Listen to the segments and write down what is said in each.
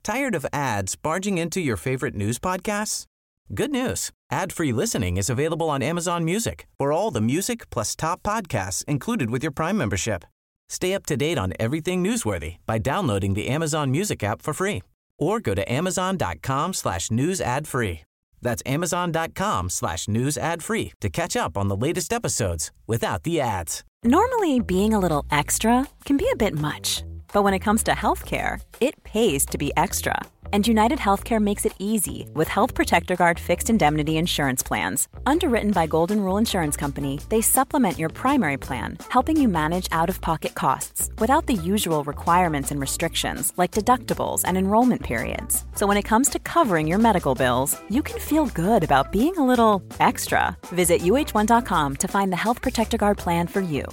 Tired of ads barging into your favorite news podcasts? Good news. Ad-free listening is available on Amazon Music for all the music plus top podcasts included with your Prime membership. Stay up to date on everything newsworthy by downloading the Amazon Music app for free or go to amazon.com/news ad free. That's amazon.com/news ad free to catch up on the latest episodes without the ads. Normally, being a little extra can be a bit much. But when it comes to healthcare, it pays to be extra. And United Healthcare makes it easy with Health Protector Guard fixed indemnity insurance plans. Underwritten by Golden Rule Insurance Company, they supplement your primary plan, helping you manage out-of-pocket costs without the usual requirements and restrictions like deductibles and enrollment periods. So when it comes to covering your medical bills, you can feel good about being a little extra. Visit uh1.com to find the Health Protector Guard plan for you.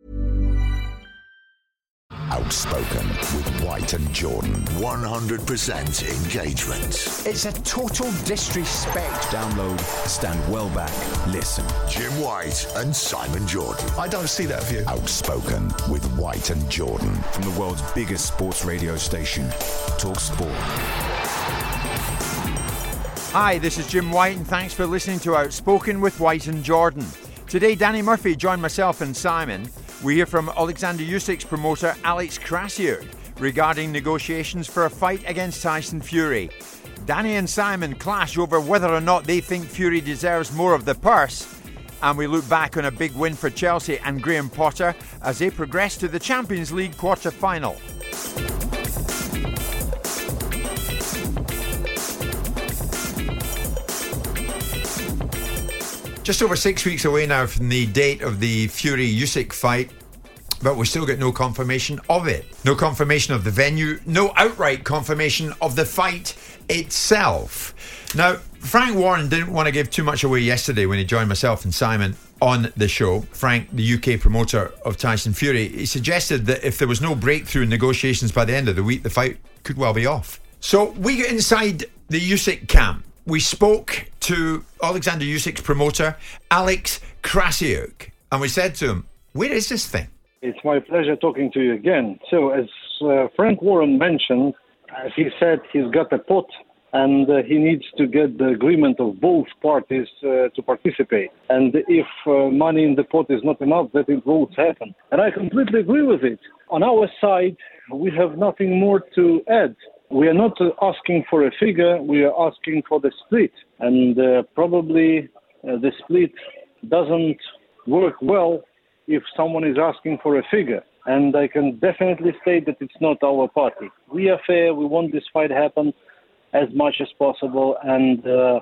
Outspoken with White and Jordan. 100% engagement. It's a total disrespect. Download, stand well back, listen. Jim White and Simon Jordan. I don't see that view. Outspoken with White and Jordan. From the world's biggest sports radio station, Talk Sport. Hi, this is Jim White, and thanks for listening to Outspoken with White and Jordan. Today, Danny Murphy joined myself and Simon. We hear from Alexander Usyk's promoter Alex Krassyuk regarding negotiations for a fight against Tyson Fury. Danny and Simon clash over whether or not they think Fury deserves more of the purse. And we look back on a big win for Chelsea and Graham Potter as they progress to the Champions League quarter-final. Just over 6 weeks away now from the date of the Fury-Usyk fight, but we still get no confirmation of it. No confirmation of the venue, no outright confirmation of the fight itself. Now, Frank Warren didn't want to give too much away yesterday when he joined myself and Simon on the show. Frank, the UK promoter of Tyson Fury, he suggested that if there was no breakthrough in negotiations by the end of the week, the fight could well be off. So we get inside the Usyk camp. We spoke to Alexander Usyk's promoter, Alex Krassyuk, and we said to him, where is this thing? It's my pleasure talking to you again. So as Frank Warren mentioned, he said he's got a pot and he needs to get the agreement of both parties to participate. And if money in the pot is not enough, then it won't happen. And I completely agree with it. On our side, we have nothing more to add. We are not asking for a figure, we are asking for the split. And probably the split doesn't work well if someone is asking for a figure. And I can definitely state that it's not our party. We are fair, we want this fight to happen as much as possible, and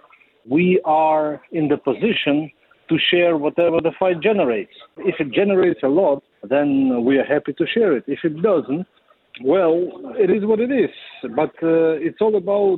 we are in the position to share whatever the fight generates. If it generates a lot, then we are happy to share it. If it doesn't, well, it is what it is. But it's all about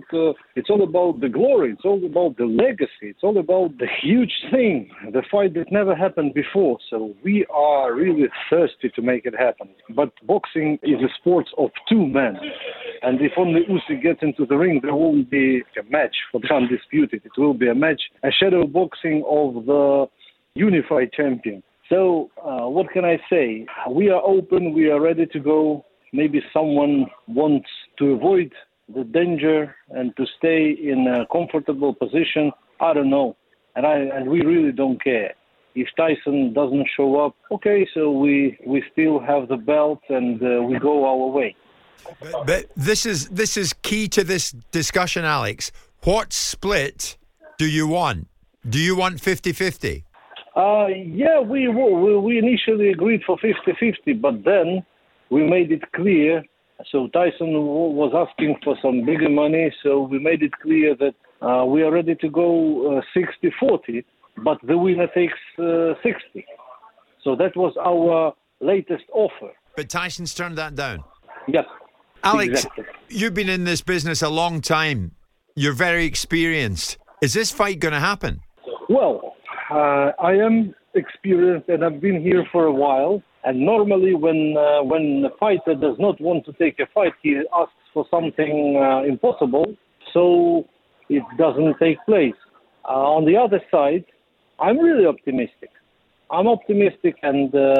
the glory. It's all about the legacy. It's all about the huge thing, the fight that never happened before. So we are really thirsty to make it happen. But boxing is a sport of two men. And if only Usyk gets into the ring, there won't be a match for the undisputed. It will be a match, a shadow boxing of the unified champion. So what can I say? We are open. We are ready to go. Maybe someone wants to avoid the danger and to stay in a comfortable position. I don't know. And we really don't care. If Tyson doesn't show up, okay, so we still have the belt and we go our way. But this is key to this discussion, Alex. What split do you want? Do you want 50-50? Yeah, we initially agreed for 50-50, but then we made it clear. So Tyson was asking for some bigger money, so we made it clear that we are ready to go 60-40, but the winner takes 60. So that was our latest offer. But Tyson's turned that down? Yes. Alex, exactly. You've been in this business a long time. You're very experienced. Is this fight going to happen? Well, I am experienced and I've been here for a while. And normally when a fighter does not want to take a fight, he asks for something impossible, so it doesn't take place. On the other side, I'm really optimistic. I'm optimistic, and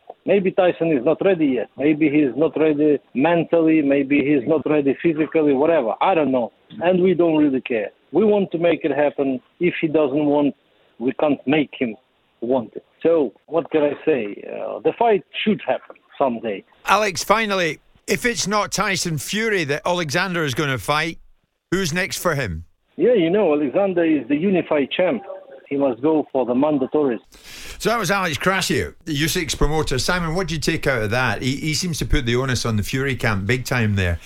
Maybe Tyson is not ready yet. Maybe he's not ready mentally. Maybe he's not ready physically, whatever. I don't know. And we don't really care. We want to make it happen. If he doesn't want, we can't make him want it. So what can I say? The fight should happen someday. Alex, finally, if it's not Tyson Fury that Alexander is going to fight, who's next for him? Yeah, Alexander is the unified champ. He must go for the mandatories. So that was Alex Krasio, the Usyk's promoter. Simon, what did you take out of that? He seems to put the onus on the Fury camp big time there.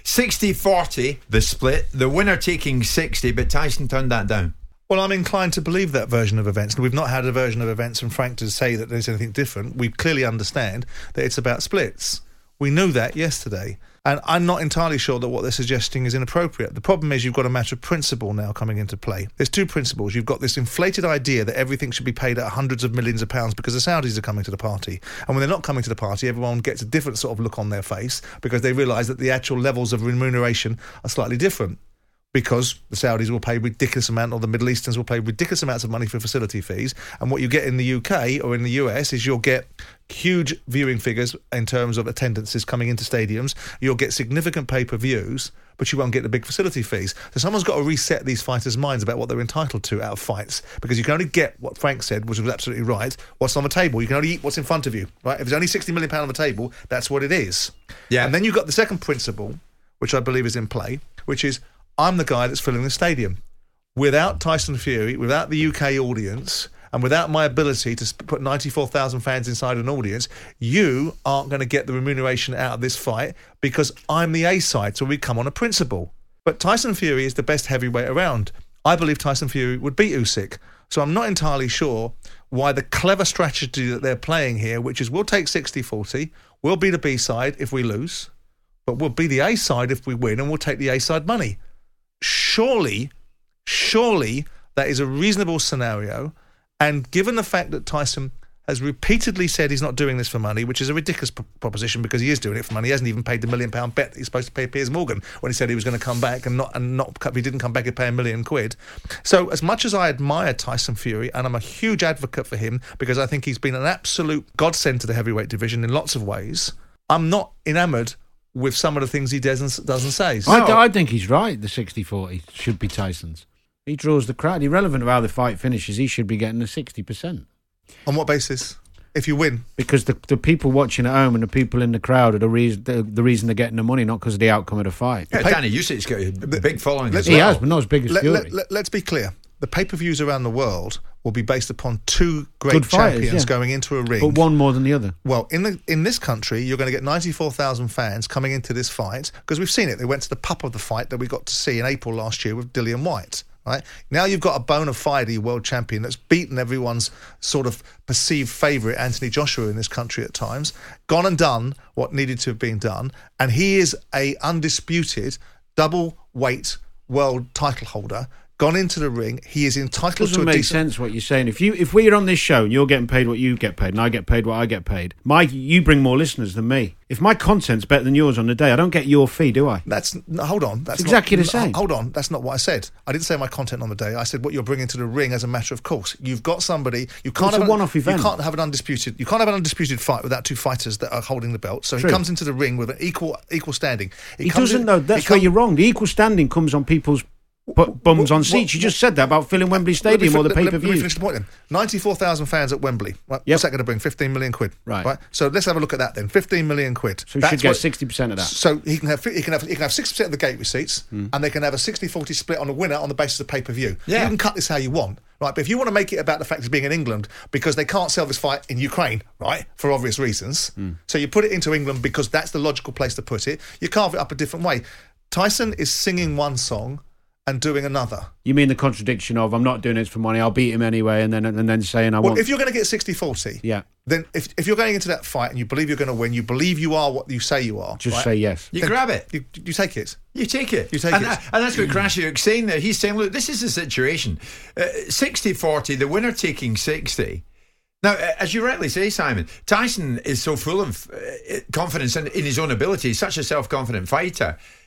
60-40, the split. The winner taking 60, but Tyson turned that down. Well, I'm inclined to believe that version of events. We've not had a version of events from Frank to say that there's anything different. We clearly understand that it's about splits. We knew that yesterday. And I'm not entirely sure that what they're suggesting is inappropriate. The problem is you've got a matter of principle now coming into play. There's two principles. You've got this inflated idea that everything should be paid at hundreds of millions of pounds because the Saudis are coming to the party. And when they're not coming to the party, everyone gets a different sort of look on their face because they realise that the actual levels of remuneration are slightly different. Because the Saudis will pay ridiculous amount, or the Middle Easterns will pay ridiculous amounts of money for facility fees. And what you get in the UK or in the US is you'll get huge viewing figures in terms of attendances coming into stadiums. You'll get significant pay-per-views, but you won't get the big facility fees. So someone's got to reset these fighters' minds about what they're entitled to out of fights, because you can only get what Frank said, which was absolutely right, what's on the table. You can only eat what's in front of you, right? If there's only £60 million on the table, that's what it is. Yeah. And then you've got the second principle, which I believe is in play, which is I'm the guy that's filling the stadium. Without Tyson Fury, without the UK audience, and without my ability to put 94,000 fans inside an audience, you aren't going to get the remuneration out of this fight because I'm the A side, so we come on a principle. But Tyson Fury is the best heavyweight around. I believe Tyson Fury would beat Usyk. So I'm not entirely sure why the clever strategy that they're playing here, which is we'll take 60-40, we'll be the B side if we lose, but we'll be the A side if we win, and we'll take the A side money. Surely that is a reasonable scenario. And given the fact that Tyson has repeatedly said he's not doing this for money, which is a ridiculous proposition because he is doing it for money. He hasn't even paid the £1 million bet that he's supposed to pay Piers Morgan when he said he was going to come back and not if he didn't come back, he'd pay £1 million. So as much as I admire Tyson Fury, and I'm a huge advocate for him because I think he's been an absolute godsend to the heavyweight division in lots of ways, I'm not enamoured with some of the things he doesn't say. So, I think he's right. The 60-40 should be Tyson's. He draws the crowd. Irrelevant of how the fight finishes, he should be getting the 60%. On what basis? If you win? Because the people watching at home and the people in the crowd are the reason they're getting the money, not because of the outcome of the fight. Yeah, Danny Usyk's got a big following as well. He has, but not as big as Fury. Let's be clear. The pay-per-views around the world will be based upon two great champions going into a ring. But one more than the other. Well, in this country, you're going to get 94,000 fans coming into this fight, because we've seen it. They went to the pup of the fight that we got to see in April last year with Dillian White. Right? Now you've got a bona fide world champion that's beaten everyone's sort of perceived favourite, Anthony Joshua, in this country at times, gone and done what needed to have been done, and he is a undisputed double weight world title holder. Gone into the ring, he is entitled to a decent... Doesn't make sense what you're saying. If we're on this show and you're getting paid what you get paid and I get paid what I get paid, you bring more listeners than me. If my content's better than yours on the day, I don't get your fee, do I? Hold on. That's exactly the same. Hold on. That's not what I said. I didn't say my content on the day. I said what you're bringing to the ring as a matter of course. You've got somebody... It's a one-off event. You can't have an undisputed fight without two fighters that are holding the belt. So True. He comes into the ring with an equal standing. He doesn't, though. That's where you're wrong. The equal standing comes on people's bums on seats. You just said that about filling Wembley Stadium or the pay-per-view. Let me finish the point then. 94,000 fans at Wembley. Right? Yep. What's that going to bring? 15 million quid. Right. So let's have a look at that then. 15 million quid. So he should get 60% of that. So he can have 60% of the gate receipts, and they can have a 60-40 split on the winner on the basis of pay-per-view. Yeah. You can cut this how you want. Right, but if you want to make it about the fact of being in England because they can't sell this fight in Ukraine, right, for obvious reasons, so you put it into England because that's the logical place to put it, you carve it up a different way. Tyson is singing one song and doing another. You mean the contradiction of I'm not doing it for money, I'll beat him anyway, and then saying I want... If you're going to get 60-40, yeah, then if you're going into that fight and you believe you're going to win, you believe you are what you say you are, just say yes. You grab it. You take it. You take it. And that's what Krasiuk's saying there. He's saying, look, this is the situation. 60-40, the winner taking 60. Now, as you rightly say, Simon, Tyson is so full of confidence in his own ability. He's such a self-confident fighter.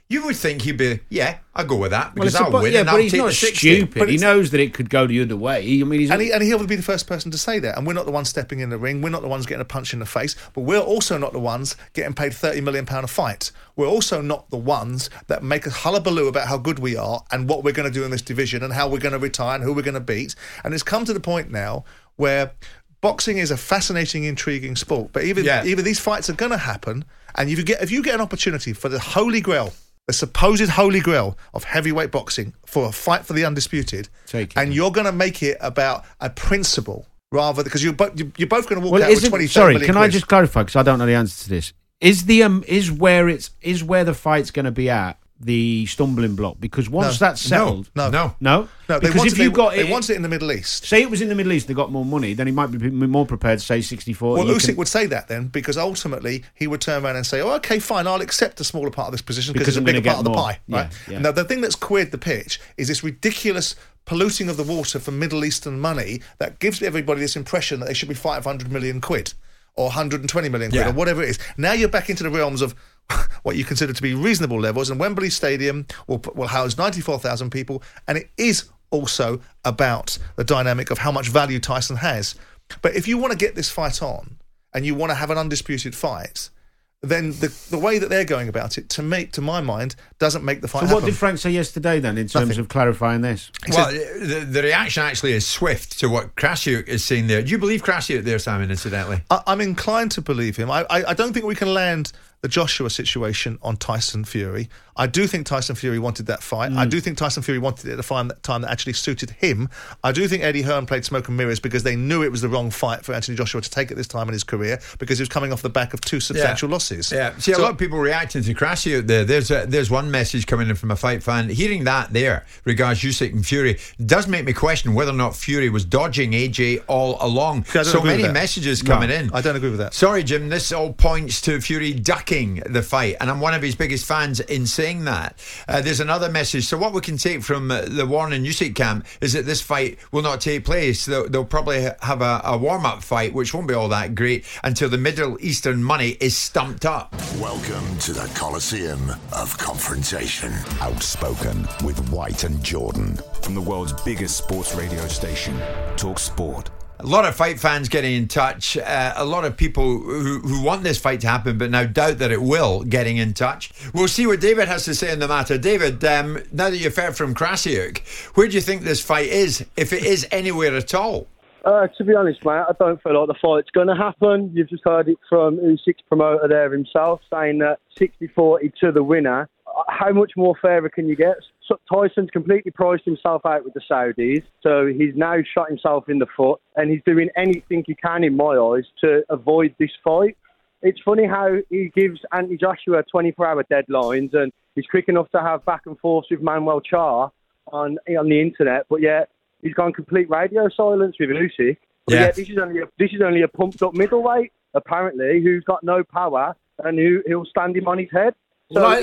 You would think he'd be, I'll go with that Well, because I'll win and I'll but he's take not the 60. stupid. He knows that it could go the other way. I mean, and he'll be the first person to say that. And we're not the ones stepping in the ring. We're not the ones getting a punch in the face. But we're also not the ones getting paid £30 million a fight. We're also not the ones that make a hullabaloo about how good we are and what we're going to do in this division and how we're going to retire and who we're going to beat. And it's come to the point now where boxing is a fascinating, intriguing sport. But either these fights are going to happen, and if you get an opportunity for the holy grail, the supposed holy grail of heavyweight boxing for a fight for the undisputed, and you're going to make it about a principle rather because you're both going to walk out with 20 million can I just clarify because I don't know the answer to this? Is where the fight's going to be at the stumbling block? Because once that's settled, no. Because they wanted it in the Middle East. Say it was in the Middle East, they got more money, then he might be more prepared to say 60-40. Well, Usyk would say that then, because ultimately he would turn around and say, "Oh, okay, fine, I'll accept a smaller part of this position because it's a bigger part of the pie." Right? Yeah. Now, the thing that's queered the pitch is this ridiculous polluting of the water for Middle Eastern money that gives everybody this impression that they should be fighting for 100 million quid or 120 million quid or whatever it is. Now you're back into the realms of what you consider to be reasonable levels, and Wembley Stadium will house 94,000 people, and it is also about the dynamic of how much value Tyson has. But if you want to get this fight on and you want to have an undisputed fight, then the way that they're going about it, to my mind, doesn't make the fight happen. So what did Frank say yesterday then in terms of clarifying this? Well, the reaction actually is swift to what Krasiuk is saying there. Do you believe Krasiuk there, Simon, incidentally? I'm inclined to believe him. I don't think we can land the Joshua situation on Tyson Fury. I do think Tyson Fury wanted that fight. I do think Tyson Fury wanted it at a time that actually suited him. I do think Eddie Hearn played smoke and mirrors because they knew it was the wrong fight for Anthony Joshua to take at this time in his career because he was coming off the back of two substantial losses. Yeah. See, a lot of people reacting to Krasiuk there. There's one message coming in from a fight fan. Hearing that there regards Usyk and Fury does make me question whether or not Fury was dodging AJ all along. So many messages coming in. I don't agree with that. Sorry, Jim, this all points to Fury ducking the fight, and I'm one of his biggest fans in saying that. There's another message. So what we can take from the Warren and Usyk camp is that this fight will not take place. They'll probably have a warm-up fight, which won't be all that great until the Middle Eastern money is stumped up. Welcome to the Coliseum of Confrontation. Outspoken with White and Jordan. From the world's biggest sports radio station, Talk Sport. A lot of fight fans getting in touch. A lot of people who want this fight to happen but now doubt that it will getting in touch. We'll see what David has to say on the matter. David, now that you've heard from Krasiuk, where do you think this fight is, if it is anywhere at all? To be honest, mate, I don't feel like the fight's going to happen. You've just heard it from Usyk's promoter there himself saying that 60-40 to the winner. How much more fairer can you get? So Tyson's completely priced himself out with the Saudis, so he's now shot himself in the foot, and he's doing anything he can, in my eyes, to avoid this fight. It's funny how he gives Anthony Joshua 24-hour deadlines, and he's quick enough to have back and forth with Manuel Charr on the internet, but yet he's gone complete radio silence with Usyk. But yet this is only a pumped-up middleweight, apparently, who's got no power, and who'll stand him on his head. So well,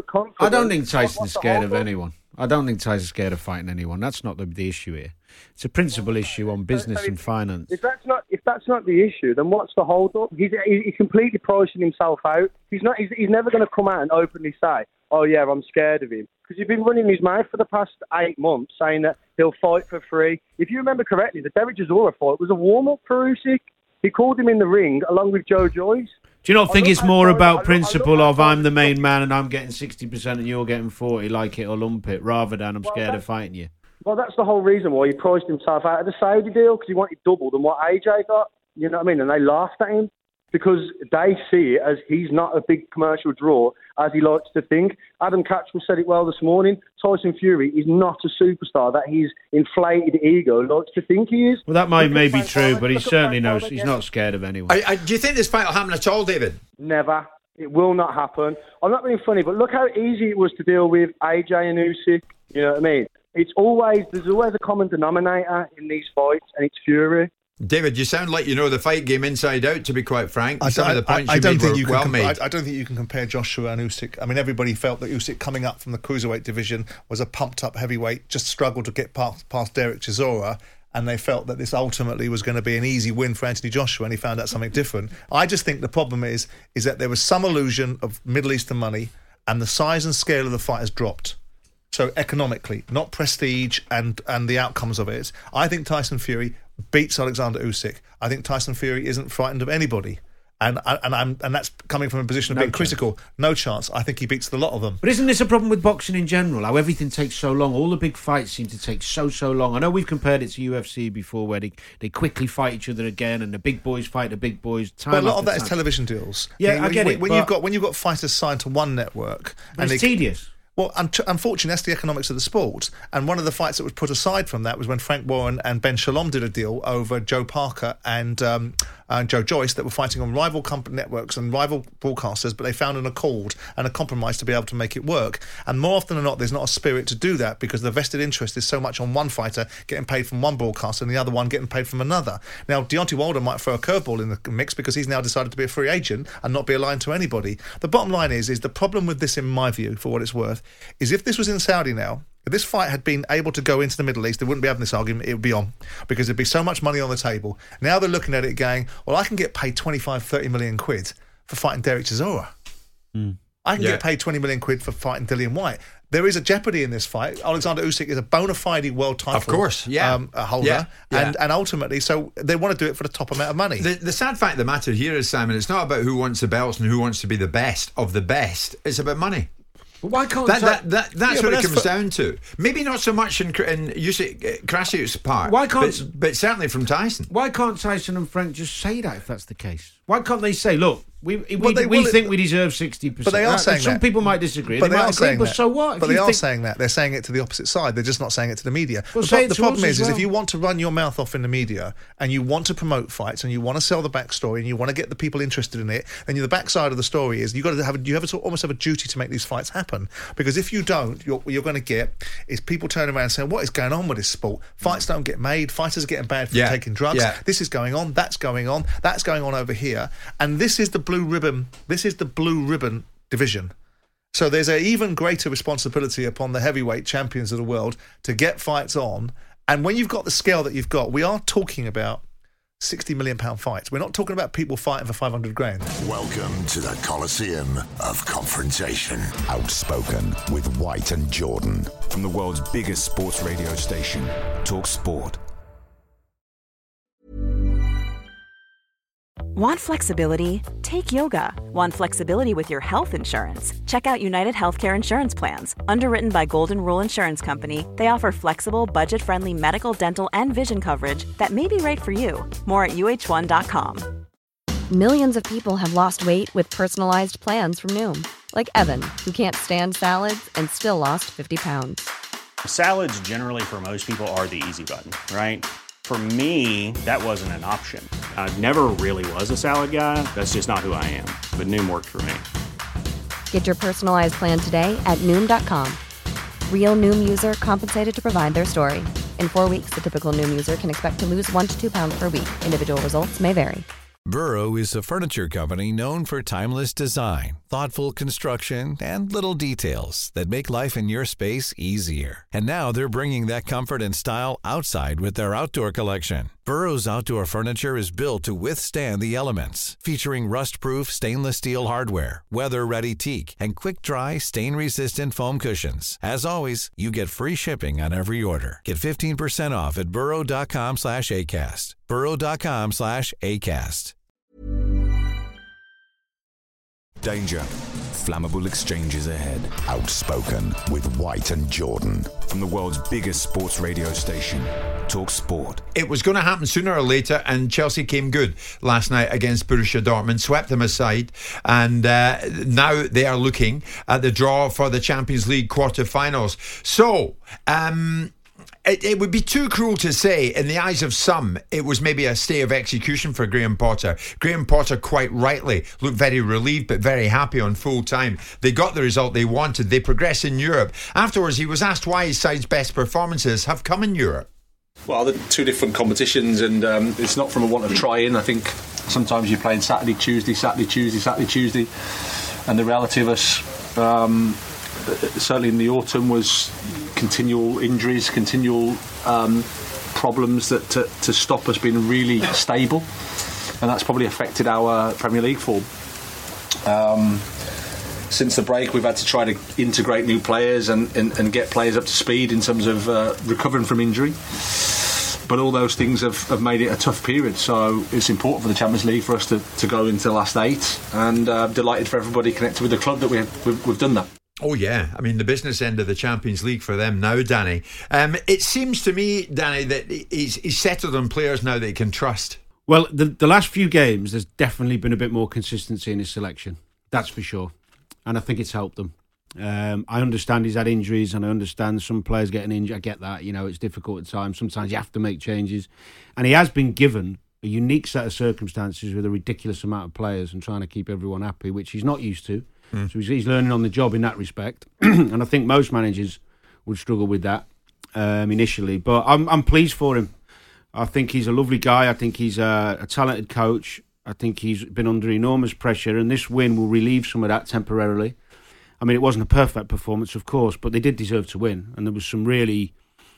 I don't think Tyson's scared of anyone. I don't think Tyson's scared of fighting anyone. That's not the issue here. It's a principal issue on business and finance. If that's not the issue, then what's the hold up? He's completely pricing himself out. He's never going to come out and openly say, "Oh yeah, I'm scared of him," because he's been running his mouth for the past 8 months saying that he'll fight for free. If you remember correctly, the Derek Chisora fight was a warm up for Usyk. He called him in the ring along with Joe Joyce. Do you not think it's more about principle of I'm the main man and I'm getting 60% and you're getting 40, like it or lump it, rather than I'm scared of fighting you? Well, that's the whole reason why he priced himself out of the Saudi deal, because he wanted double than what AJ got. You know what I mean? And they laughed at him because they see it as he's not a big commercial draw, as he likes to think. Adam Catchman said it well this morning. Tyson Fury is not a superstar that his inflated ego likes to think he is. Well, that may be true, but he certainly knows he's not scared of anyone. Do you think this fight will happen at all, David? Never. It will not happen. I'm not being funny, but look how easy it was to deal with AJ and Usyk. You know what I mean? There's always a common denominator in these fights, and it's Fury. David, you sound like you know the fight game inside out, to be quite frank. I don't think you can compare Joshua and Usyk. I mean, everybody felt that Usyk coming up from the cruiserweight division was a pumped-up heavyweight, just struggled to get past Derek Chisora, and they felt that this ultimately was going to be an easy win for Anthony Joshua, and he found out something different. I just think the problem is that there was some illusion of Middle Eastern money, and the size and scale of the fight has dropped. So economically, not prestige and the outcomes of it. I think Tyson Fury beats Alexander Usyk. I think Tyson Fury isn't frightened of anybody. And that's coming from a position of being critical. No chance. I think he beats the lot of them. But isn't this a problem with boxing in general? How everything takes so long. All the big fights seem to take so long. I know we've compared it to UFC before, where they quickly fight each other again, and the big boys fight the big boys. But a lot of that is television deals. Yeah, I get it. When you've got fighters signed to one network, and it's tedious. Well, unfortunately, that's the economics of the sport. And one of the fights that was put aside from that was when Frank Warren and Ben Shalom did a deal over Joe Parker and Joe Joyce that were fighting on rival company networks and rival broadcasters, but they found an accord and a compromise to be able to make it work. And more often than not, there's not a spirit to do that because the vested interest is so much on one fighter getting paid from one broadcaster and the other one getting paid from another. Now, Deontay Wilder might throw a curveball in the mix because he's now decided to be a free agent and not be aligned to anybody. The bottom line is the problem with this, in my view, for what it's worth, is if this was in Saudi now, if this fight had been able to go into the Middle East, they wouldn't be having this argument, it would be on. Because there'd be so much money on the table. Now they're looking at it going, well, I can get paid 25, 30 million quid for fighting Derek Chisora. I can get paid 20 million quid for fighting Dillian White. There is a jeopardy in this fight. Alexander Usyk is a bona fide world title holder. And ultimately, so they want to do it for the top amount of money. The sad fact of the matter here is, Simon, it's not about who wants the belts and who wants to be the best of the best. It's about money. But why can't that's what it comes down to? Maybe not so much in Krasiuk's part. Why can't? But certainly from Tyson. Why can't Tyson and Frank just say that if that's the case? Why can't they say, look, we think we deserve 60%? But they are saying some that. people might disagree. But they are saying but that. So what? But they are saying that. They're saying it to the opposite side. They're just not saying it to the media. Well, the problem is if you want to run your mouth off in the media and you want to promote fights and you want to sell the backstory and you want to get the people interested in it, then the backside of the story is almost have a duty to make these fights happen. Because if you don't, what you're going to get is people turning around and saying, what is going on with this sport? Fights don't get made. Fighters are getting banned for taking drugs. This is going on. That's going on. That's going on over here. And this is the blue ribbon. This is the blue ribbon division. So there's an even greater responsibility upon the heavyweight champions of the world to get fights on. And when you've got the scale that you've got, we are talking about £60 million fights. We're not talking about people fighting for 500 grand. Welcome to the Coliseum of Confrontation. Outspoken with White and Jordan. From the world's biggest sports radio station, Talk Sport. Want flexibility? Take yoga. Want flexibility with your health insurance? Check out United Healthcare Insurance Plans. Underwritten by Golden Rule Insurance Company, they offer flexible, budget-friendly medical, dental, and vision coverage that may be right for you. More at UH1.com. Millions of people have lost weight with personalized plans from Noom. Like Evan, who can't stand salads and still lost 50 pounds. Salads generally for most people are the easy button, right? For me, that wasn't an option. I never really was a salad guy. That's just not who I am. But Noom worked for me. Get your personalized plan today at Noom.com. Real Noom user compensated to provide their story. In 4 weeks, the typical Noom user can expect to lose 1 to 2 pounds per week. Individual results may vary. Burrow is a furniture company known for timeless design, thoughtful construction, and little details that make life in your space easier. And now they're bringing that comfort and style outside with their outdoor collection. Burrow's outdoor furniture is built to withstand the elements, featuring rust-proof stainless steel hardware, weather-ready teak, and quick-dry, stain-resistant foam cushions. As always, you get free shipping on every order. Get 15% off at burrow.com/ACAST. burrow.com/ACAST. Danger. Flammable exchanges ahead. Outspoken with White and Jordan. From the world's biggest sports radio station, Talk Sport. It was going to happen sooner or later, and Chelsea came good last night against Borussia Dortmund, swept them aside, and now they are looking at the draw for the Champions League quarter-finals. So, it would be too cruel to say, in the eyes of some, it was maybe a stay of execution for Graham Potter. Graham Potter, quite rightly, looked very relieved but very happy on full time. They got the result they wanted. They progress in Europe. Afterwards, he was asked why his side's best performances have come in Europe. Well, they're two different competitions, and it's not from a want of trying. I think sometimes you're playing Saturday, Tuesday, and the reality of us, certainly in the autumn, was continual injuries, continual problems that to stop us being really stable, and that's probably affected our Premier League form. since the break, we've had to try to integrate new players and get players up to speed in terms of recovering from injury. But all those things have made it a tough period, so it's important for the Champions League for us to go into the last 8, and delighted for everybody connected with the club that we've done that. Oh yeah, I mean the business end of the Champions League for them now, Danny. It seems to me, Danny, that he's settled on players now that he can trust. Well, the last few games, there's definitely been a bit more consistency in his selection. That's for sure. And I think it's helped them. I understand he's had injuries, and I understand some players getting injured. I get that. It's difficult at times. Sometimes you have to make changes. And he has been given a unique set of circumstances with a ridiculous amount of players and trying to keep everyone happy, which he's not used to. So he's learning on the job in that respect. And I think most managers would struggle with that initially. But I'm pleased for him. I think he's a lovely guy. I think he's a talented coach. I think he's been under enormous pressure, and this win will relieve some of that temporarily. I mean, it wasn't a perfect performance, of course, but they did deserve to win, and there was some really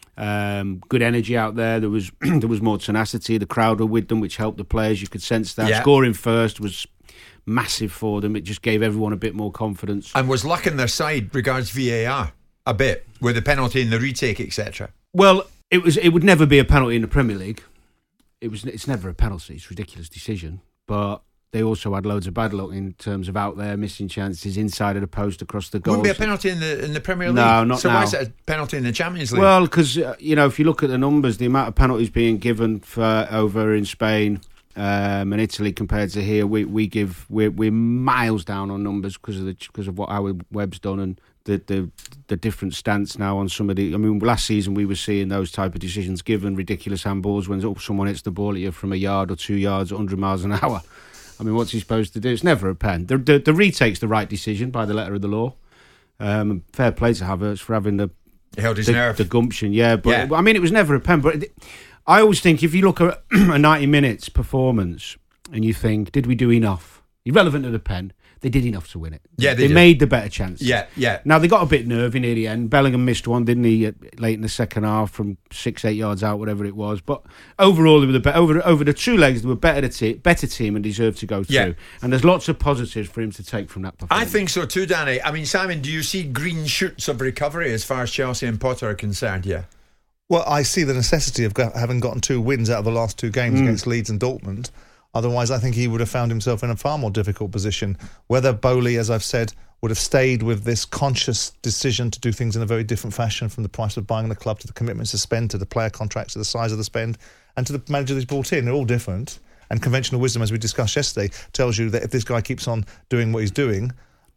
good energy out there. There was more tenacity. The crowd were with them, which helped the players. You could sense that. Yeah. Scoring first was massive for them. It just gave everyone a bit more confidence. And was luck on their side regards VAR a bit, with the penalty and the retake, etc. Well, it would never be a penalty in the Premier League. It's never a penalty. It's a ridiculous decision. But they also had loads of bad luck in terms of out there missing chances inside of the post across the goals. Wouldn't be a penalty in the Premier League? No, not so now. why is it a penalty in the Champions League? Well, because if you look at the numbers, the amount of penalties being given over in Spain and Italy compared to here, we're miles down on numbers because of what our web's done and the different stance now on some of the. I mean, last season we were seeing those type of decisions given, ridiculous handballs when someone hits the ball at you from a yard or 2 yards, 100 miles an hour. I mean, what's he supposed to do? It's never a pen. The retake's the right decision by the letter of the law. Fair play to Havertz for having he held his nerve. The gumption, yeah. But I mean, it was never a pen. But I always think if you look at a 90 minutes performance and you think, did we do enough? Irrelevant to the pen. They did enough to win it. Yeah, they made the better chance. Yeah. Now, they got a bit nervy near the end. Bellingham missed one, didn't he, late in the second half from 6-8 yards out, whatever it was. But overall, they were over the 2 legs, they were better team and deserved to go through. Yeah. And there's lots of positives for him to take from that performance. I think so too, Danny. I mean, Simon, do you see green shoots of recovery as far as Chelsea and Potter are concerned? Yeah. Well, I see the necessity of having gotten 2 wins out of the last 2 games against Leeds and Dortmund. Otherwise, I think he would have found himself in a far more difficult position. Whether Bowley, as I've said, would have stayed with this conscious decision to do things in a very different fashion, from the price of buying the club to the commitments to spend, to the player contracts, to the size of the spend, and to the manager that he's brought in. They're all different. And conventional wisdom, as we discussed yesterday, tells you that if this guy keeps on doing what he's doing,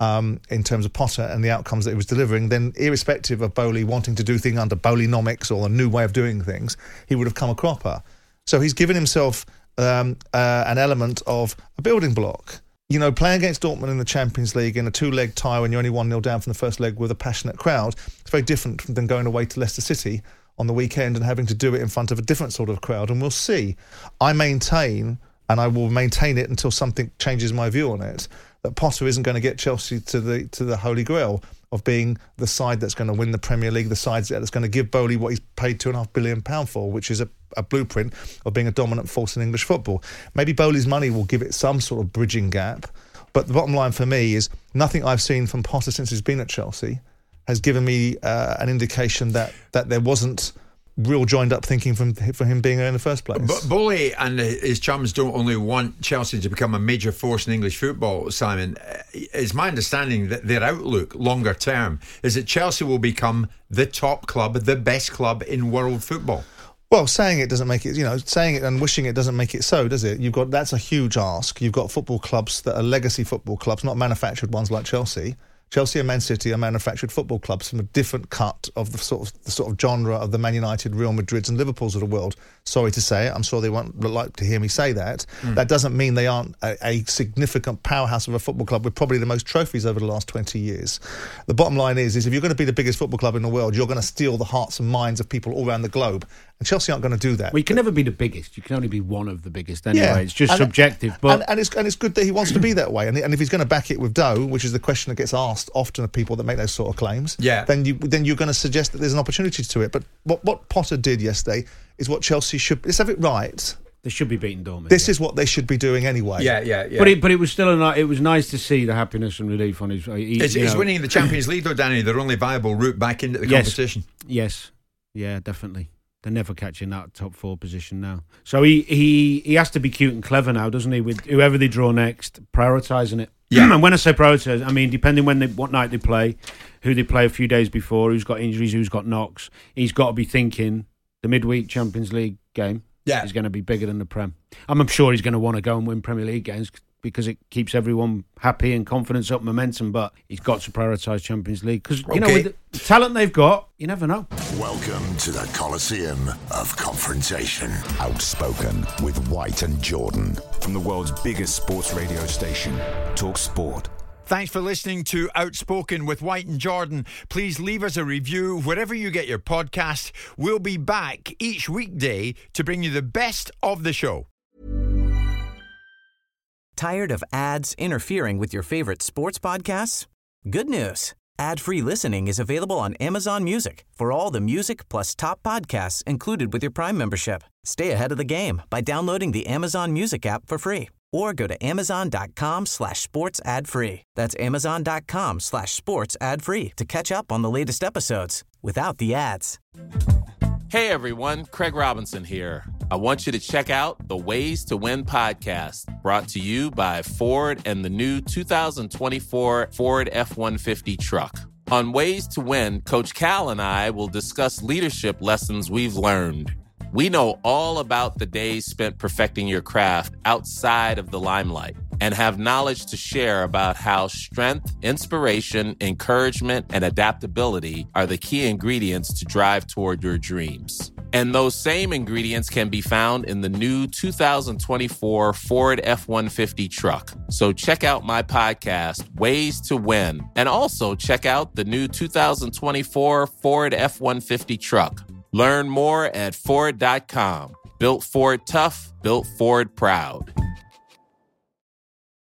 in terms of Potter and the outcomes that he was delivering, then irrespective of Bowley wanting to do things under Bowleynomics or a new way of doing things, he would have come a cropper. So he's given himself an element of a building block. Playing against Dortmund in the Champions League in a 2-leg tie when you're only 1-0 down from the first leg with a passionate crowd, it's very different than going away to Leicester City on the weekend and having to do it in front of a different sort of crowd. And we'll see. I maintain, and I will maintain it until something changes my view on it, that Potter isn't going to get Chelsea to the Holy Grail of being the side that's going to win the Premier League, the side that's going to give Bowley what he's paid £2.5 billion for, which is a blueprint of being a dominant force in English football. Maybe Bowley's money will give it some sort of bridging gap, but the bottom line for me is nothing I've seen from Potter since he's been at Chelsea has given me an indication that there wasn't real joined up thinking for him being there in the first place. But Bowley and his chums don't only want Chelsea to become a major force in English football, Simon. It's my understanding that their outlook longer term is that Chelsea will become the top club, the best club in world football. Well, saying it doesn't make it, saying it and wishing it doesn't make it so, does it? That's a huge ask. You've got football clubs that are legacy football clubs, not manufactured ones like Chelsea. Chelsea and Man City are manufactured football clubs from a different cut of the sort of genre of the Man United, Real Madrids and Liverpools of the world. Sorry to say it, I'm sure they won't like to hear me say that. That doesn't mean they aren't a significant powerhouse of a football club with probably the most trophies over the last 20 years. The bottom line is if you're going to be the biggest football club in the world, you're going to steal the hearts and minds of people all around the globe. And Chelsea aren't going to do that. Well, you can never be the biggest. You can only be one of the biggest anyway. Yeah. It's just subjective. But and it's good that he wants to be that way. And if he's going to back it with dough, which is the question that gets asked often of people that make those sort of claims, then you're going to suggest that there's an opportunity to it. But what Potter did yesterday is what Chelsea should. Let's have it right. They should be beating Dortmund. This is what they should be doing anyway. Yeah. But it was still it was nice to see the happiness and relief on his. He's winning the Champions League, though, Danny. Their only viable route back into the competition. Yes, yeah, definitely. They're never catching that top 4 position now. So he has to be cute and clever now, doesn't he? With whoever they draw next, prioritising it. Yeah. And when I say prioritise, I mean depending what night they play, who they play a few days before, who's got injuries, who's got knocks. He's got to be thinking the midweek Champions League game. Yeah, is going to be bigger than the Prem. I'm sure he's going to want to go and win Premier League games because it keeps everyone happy and confidence up, momentum. But he's got to prioritise Champions League because with the talent they've got, you never know. Welcome to the Coliseum of Confrontation. Outspoken with White and Jordan. From the world's biggest sports radio station, Talk Sport. Thanks for listening to Outspoken with White and Jordan. Please leave us a review wherever you get your podcast. We'll be back each weekday to bring you the best of the show. Tired of ads interfering with your favorite sports podcasts? Good news. Ad-free listening is available on Amazon Music for all the music plus top podcasts included with your Prime membership. Stay ahead of the game by downloading the Amazon Music app for free or go to amazon.com/sports ad free. That's amazon.com/sports ad free to catch up on the latest episodes without the ads. Hey everyone, Craig Robinson here. I want you to check out the Ways to Win podcast, brought to you by Ford and the new 2024 Ford F-150 truck. On Ways to Win, Coach Cal and I will discuss leadership lessons we've learned. We know all about the days spent perfecting your craft outside of the limelight and have knowledge to share about how strength, inspiration, encouragement, and adaptability are the key ingredients to drive toward your dreams. And those same ingredients can be found in the new 2024 Ford F-150 truck. So check out my podcast, Ways to Win, and also check out the new 2024 Ford F-150 truck. Learn more at Ford.com. Built Ford tough, built Ford proud.